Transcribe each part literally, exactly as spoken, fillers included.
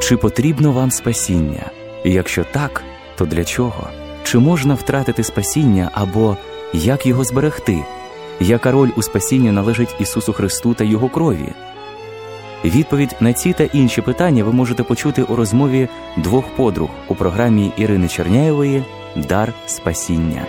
Чи потрібно вам спасіння? І якщо так, то для чого? Чи можна втратити спасіння або як його зберегти? Яка роль у спасінні належить Ісусу Христу та Його крові? Відповідь на ці та інші питання ви можете почути у розмові двох подруг у програмі Ірини Черняєвої «Дар спасіння».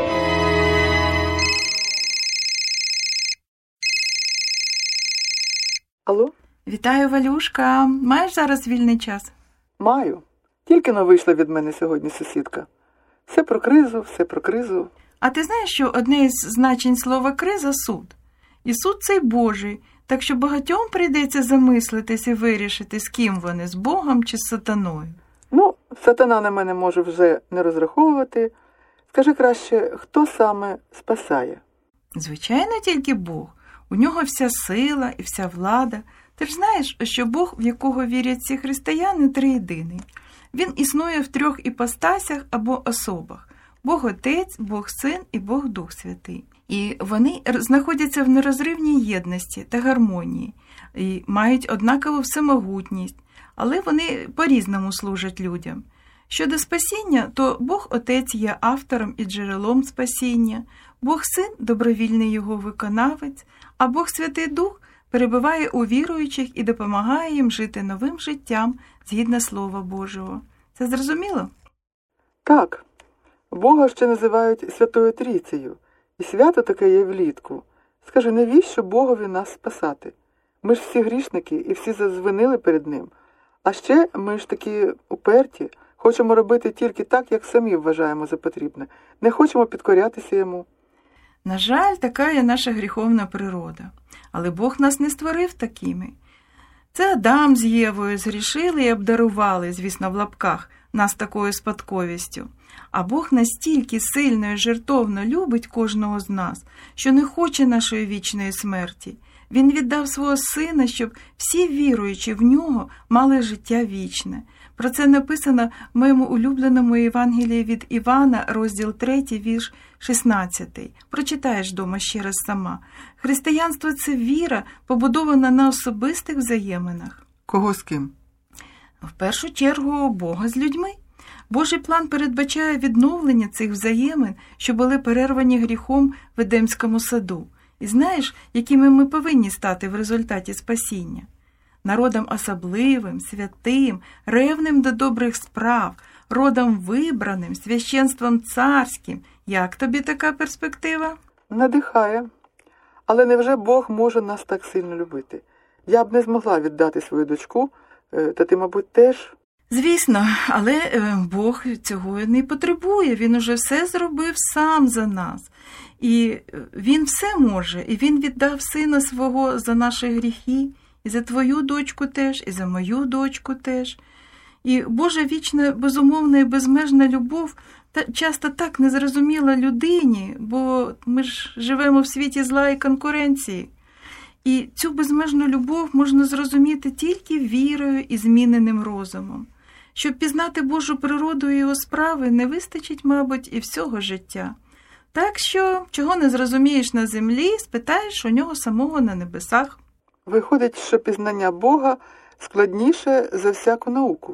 Алло? Вітаю, Валюшка. Маєш зараз вільний час? Маю. Тільки но вийшла від мене сьогодні сусідка. Все про кризу, все про кризу. А ти знаєш, що одне із значень слова «криза» – суд. І суд цей Божий, так що багатьом прийдеться замислитись і вирішити, з ким вони – з Богом чи з сатаною. Ну, сатана на мене може вже не розраховувати. Скажи краще, хто саме спасає? Звичайно, тільки Бог. У нього вся сила і вся влада. Ти ж знаєш, що Бог, в якого вірять всі християни, триєдиний. Він існує в трьох іпостасях або особах. Бог Отець, Бог Син і Бог Дух Святий. І вони знаходяться в нерозривній єдності та гармонії, і мають однакову всемогутність, але вони по-різному служать людям. Щодо спасіння, то Бог Отець є автором і джерелом спасіння, Бог Син – добровільний його виконавець, а Бог Святий Дух перебуває у віруючих і допомагає їм жити новим життям згідно Слова Божого. Це зрозуміло? Так. Бога ще називають Святою Трійцею. І свято таке є влітку. Скажи, навіщо Богові нас спасати? Ми ж всі грішники і всі зазвинили перед Ним. А ще ми ж такі уперті, хочемо робити тільки так, як самі вважаємо за потрібне. Не хочемо підкорятися Йому. На жаль, така є наша гріховна природа. Але Бог нас не створив такими. Це Адам з Євою згрішили і обдарували, звісно, в лапках, нас такою спадковістю. А Бог настільки сильно і жертовно любить кожного з нас, що не хоче нашої вічної смерті. Він віддав свого Сина, щоб всі віруючі в Нього мали життя вічне. Про це написано в моєму улюбленому Євангелії від Івана, розділ третій, вірш шістнадцятий. Прочитаєш дома ще раз сама. Християнство – це віра, побудована на особистих взаєминах. Кого з ким? В першу чергу Бога з людьми. Божий план передбачає відновлення цих взаємин, що були перервані гріхом в Едемському саду. І знаєш, якими ми повинні стати в результаті спасіння? Народом особливим, святим, ревним до добрих справ, родом вибраним, священством царським. Як тобі така перспектива? Надихає. Але невже Бог може нас так сильно любити? Я б не змогла віддати свою дочку, та ти, мабуть, теж... Звісно, але Бог цього не потребує. Він уже все зробив сам за нас. І Він все може. І Він віддав Сина свого за наші гріхи. І за твою дочку теж, і за мою дочку теж. І Божа вічна, безумовна і безмежна любов та часто так незрозуміла людині, бо ми ж живемо в світі зла і конкуренції. І цю безмежну любов можна зрозуміти тільки вірою і зміненим розумом. Щоб пізнати Божу природу і його справи, не вистачить, мабуть, і всього життя. Так що, чого не зрозумієш на землі, спитаєш у нього самого на небесах. Виходить, що пізнання Бога складніше за всяку науку.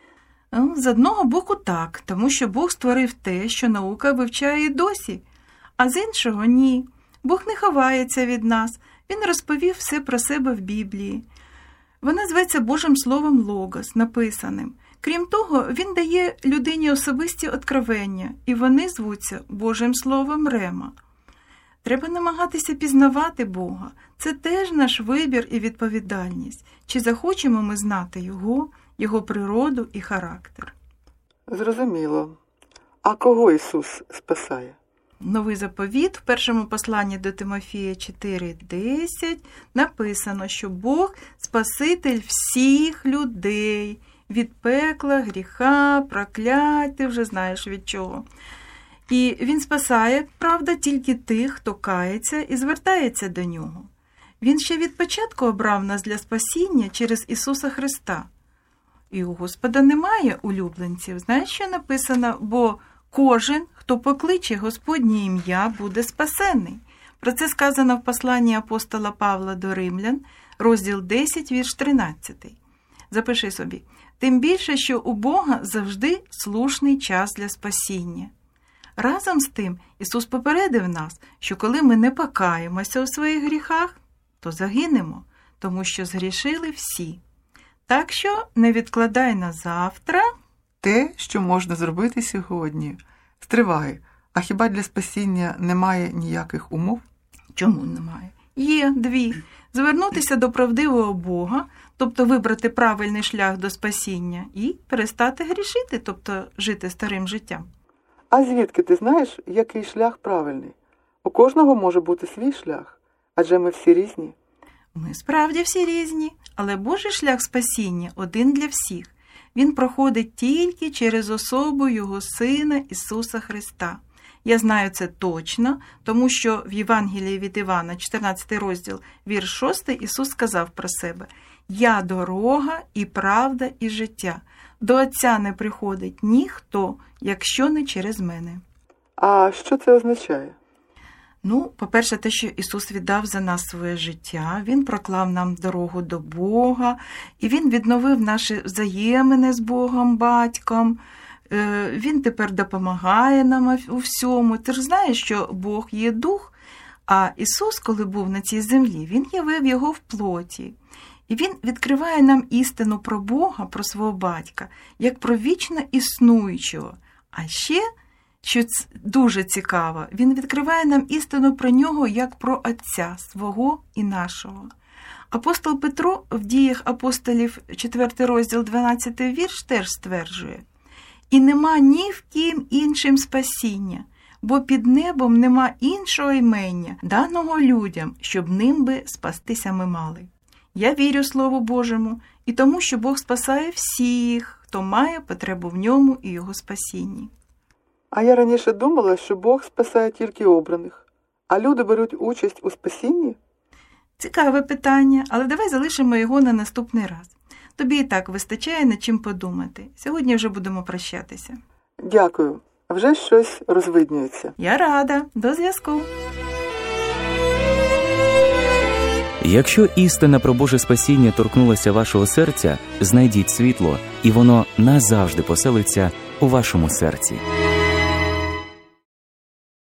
З одного боку так, тому що Бог створив те, що наука вивчає і досі, а з іншого – ні. Бог не ховається від нас, Він розповів все про себе в Біблії. Вона зветься Божим Словом Логос, написаним. Крім того, Він дає людині особисті откровення, і вони звуться Божим Словом Рема. Треба намагатися пізнавати Бога. Це теж наш вибір і відповідальність. Чи захочемо ми знати Його, Його природу і характер? Зрозуміло. А кого Ісус спасає? Новий заповіт в першому посланні до Тимофія чотири десять написано, що Бог – Спаситель всіх людей, від пекла, гріха, проклять, ти вже знаєш від чого. І Він спасає, правда, тільки тих, хто кається і звертається до Нього. Він ще від початку обрав нас для спасіння через Ісуса Христа. І у Господа немає улюбленців. Знаєш, що написано? Бо кожен, хто покличе Господнє ім'я, буде спасений. Про це сказано в посланні апостола Павла до Римлян, розділ десять, вірш тринадцятий. Запиши собі. Тим більше, що у Бога завжди слушний час для спасіння. Разом з тим, Ісус попередив нас, що коли ми не покаємося у своїх гріхах, то загинемо, тому що згрішили всі. Так що не відкладай на завтра те, що можна зробити сьогодні. Стривай, а хіба для спасіння немає ніяких умов? Чому немає? Є дві. Звернутися до правдивого Бога, тобто вибрати правильний шлях до спасіння, і перестати грішити, тобто жити старим життям. А звідки ти знаєш, який шлях правильний? У кожного може бути свій шлях, адже ми всі різні. Ми справді всі різні, але Божий шлях спасіння один для всіх. Він проходить тільки через особу Його Сина Ісуса Христа. Я знаю це точно, тому що в Євангелії від Івана, чотирнадцятий розділ, вірш шостий, Ісус сказав про себе: «Я дорога і правда і життя. До Отця не приходить ніхто, якщо не через мене». А що це означає? Ну, по-перше, те, що Ісус віддав за нас своє життя, Він проклав нам дорогу до Бога, і Він відновив наші взаємини з Богом, Батьком. Він тепер допомагає нам у всьому. Ти ж знаєш, що Бог є Дух, а Ісус, коли був на цій землі, Він явив Його в плоті. І Він відкриває нам істину про Бога, про свого Батька, як про вічно існуючого. А ще, що дуже цікаво, Він відкриває нам істину про Нього, як про Отця, свого і нашого. Апостол Петро в Діях апостолів, четвертий розділ, дванадцятий вірш, теж стверджує: «І нема ні в ким іншим спасіння, бо під небом нема іншого імення, даного людям, щоб ним би спастися ми мали». Я вірю Слову Божому і тому, що Бог спасає всіх, хто має потребу в ньому і його спасінні. А я раніше думала, що Бог спасає тільки обраних, а люди беруть участь у спасінні? Цікаве питання, але давай залишимо його на наступний раз. Тобі і так вистачає над чим подумати. Сьогодні вже будемо прощатися. Дякую. Вже щось розвиднюється. Я рада. До зв'язку. Якщо істина про Боже спасіння торкнулася вашого серця, знайдіть світло, і воно назавжди поселиться у вашому серці.